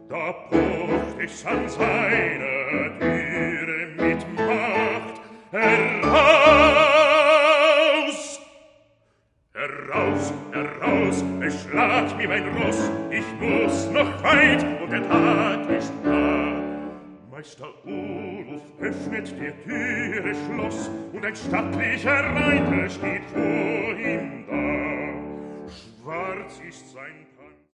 Da pocht ich's an seine Türe mit Macht. Heraus! Heraus, heraus, es schlagt mir mein Ross, ich muss noch weit und der Tag ist nah. Meister Ulf öffnet der Türe Schloss und ein stattlicher Reiter steht vor ihm da. Schwarz ist sein